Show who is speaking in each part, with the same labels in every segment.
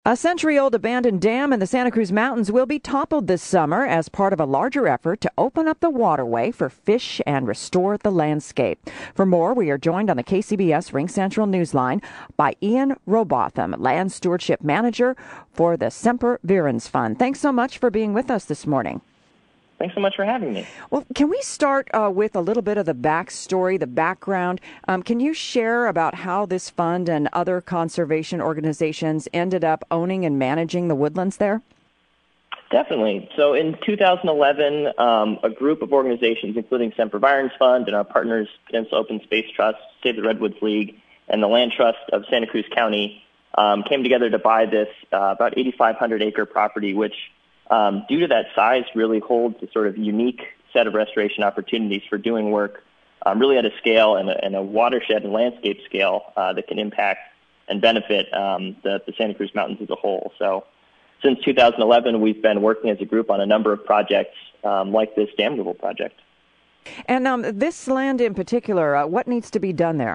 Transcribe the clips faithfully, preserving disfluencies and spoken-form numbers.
Speaker 1: A century-old abandoned dam in the Santa Cruz Mountains will be toppled this summer as part of a larger effort to open up the waterway for fish and restore the landscape. For more, we are joined on the K C B S Ring Central Newsline by Ian Robotham, Land Stewardship Manager for the Semper Virens Fund. Thanks so much for being with us this morning.
Speaker 2: Thanks so much for having me.
Speaker 1: Well, can we start uh, with a little bit of the backstory, the background? Um, can you share about how this fund and other conservation organizations ended up owning and managing the woodlands there?
Speaker 2: Definitely. So in two thousand eleven, um, a group of organizations, including Semper Virens Fund and our partners, Peninsula Open Space Trust, Save the Redwoods League, and the Land Trust of Santa Cruz County, um, came together to buy this uh, about eighty-five hundred acre property, which Um, due to that size, really holds a sort of unique set of restoration opportunities for doing work um, really at a scale and a, and a watershed and landscape scale uh, that can impact and benefit um, the, the Santa Cruz Mountains as a whole. So since two thousand eleven, we've been working as a group on a number of projects um, like this dam removal project.
Speaker 1: And um, this land in particular, uh, what needs to be done there?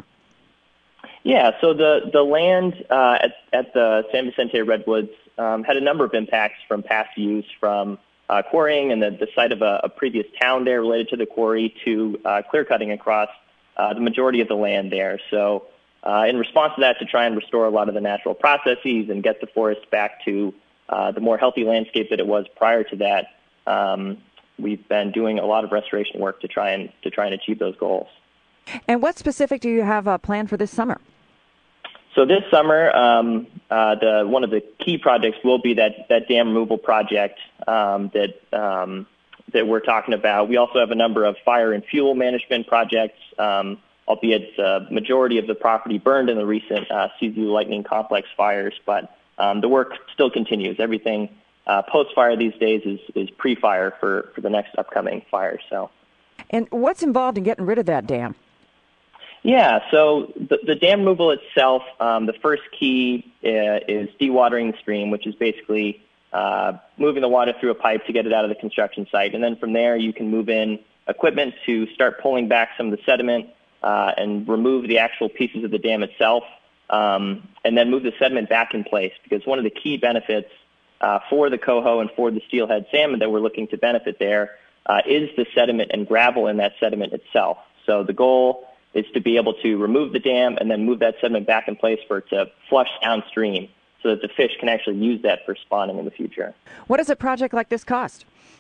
Speaker 2: Yeah, so the, the land uh, at, at the San Vicente Redwoods um, had a number of impacts from past use, from uh, quarrying and the, the site of a, a previous town there related to the quarry to uh, clear cutting across uh, the majority of the land there. So uh, in response to that, to try and restore a lot of the natural processes and get the forest back to uh, the more healthy landscape that it was prior to that, um, we've been doing a lot of restoration work to try and to try and achieve those goals.
Speaker 1: And what specific do you have uh, planned for this summer?
Speaker 2: So this summer, um, uh, the one of the key projects will be that, that dam removal project um, that um, that we're talking about. We also have a number of fire and fuel management projects, um, albeit the majority of the property burned in the recent uh, C Z U Lightning Complex fires. But um, the work still continues. Everything uh, post-fire these days is, is pre-fire for, for the next upcoming fire. So,
Speaker 1: and what's involved in getting rid of that dam?
Speaker 2: Yeah, so the, the dam removal itself, um, the first key uh, is dewatering the stream, which is basically uh, moving the water through a pipe to get it out of the construction site. And then from there, you can move in equipment to start pulling back some of the sediment uh, and remove the actual pieces of the dam itself, um, and then move the sediment back in place. Because one of the key benefits uh, for the coho and for the steelhead salmon that we're looking to benefit there uh, is the sediment and gravel in that sediment itself. So the goal is to be able to remove the dam and then move that sediment back in place for it to flush downstream so that the fish can actually use that for spawning in the future.
Speaker 1: What does a project like this cost?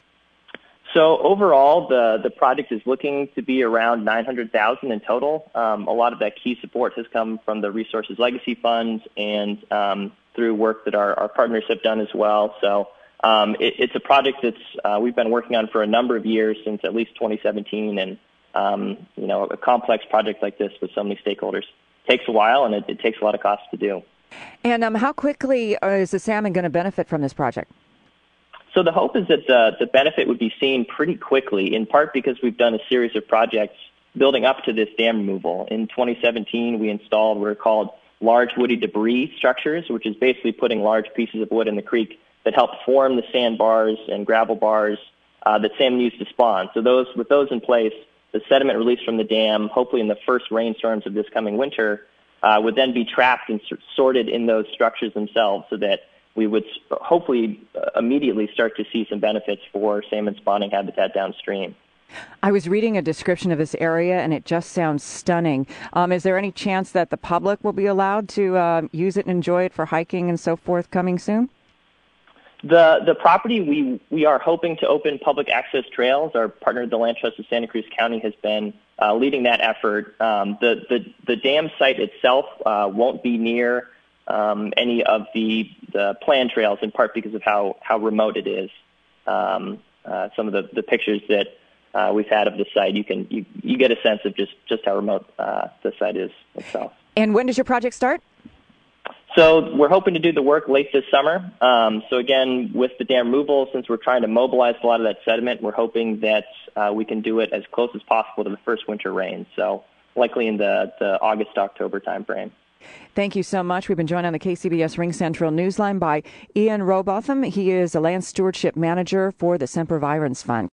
Speaker 2: So overall, the, the project is looking to be around nine hundred thousand dollars in total. Um, a lot of that key support has come from the Resources Legacy Funds and um, through work that our, our partners have done as well. So um, it, it's a project that's uh, we've been working on for a number of years, since at least twenty seventeen, and Um, you know, a complex project like this with so many stakeholders takes a while, and it, it takes a lot of cost to do.
Speaker 1: And um, how quickly is the salmon going to benefit from this project?
Speaker 2: So the hope is that the, the benefit would be seen pretty quickly, in part because we've done a series of projects building up to this dam removal. In twenty seventeen, we installed what are called large woody debris structures, which is basically putting large pieces of wood in the creek that help form the sandbars and gravel bars uh, that salmon use to spawn. So those, with those in place, the sediment released from the dam, hopefully in the first rainstorms of this coming winter, uh, would then be trapped and sorted in those structures themselves, so that we would hopefully immediately start to see some benefits for salmon spawning habitat downstream.
Speaker 1: I was reading a description of this area, and it just sounds stunning. Um, is there any chance that the public will be allowed to uh, use it and enjoy it for hiking and so forth coming soon?
Speaker 2: The the property, we, we are hoping to open public access trails. Our partner, the Land Trust of Santa Cruz County, has been uh, leading that effort. Um, the, the, the dam site itself uh, won't be near um, any of the, the planned trails, in part because of how, how remote it is. Um, uh, some of the, the pictures that uh, we've had of the site, you can you, you get a sense of just, just how remote uh, the site is itself.
Speaker 1: And when does your project start?
Speaker 2: So we're hoping to do the work late this summer. Um, so again, with the dam removal, since we're trying to mobilize a lot of that sediment, we're hoping that uh, we can do it as close as possible to the first winter rains. So likely in the, the August, October timeframe.
Speaker 1: Thank you so much. We've been joined on the K C B S Ring Central Newsline by Ian Robotham. He is a land stewardship manager for the Semper Virens Fund.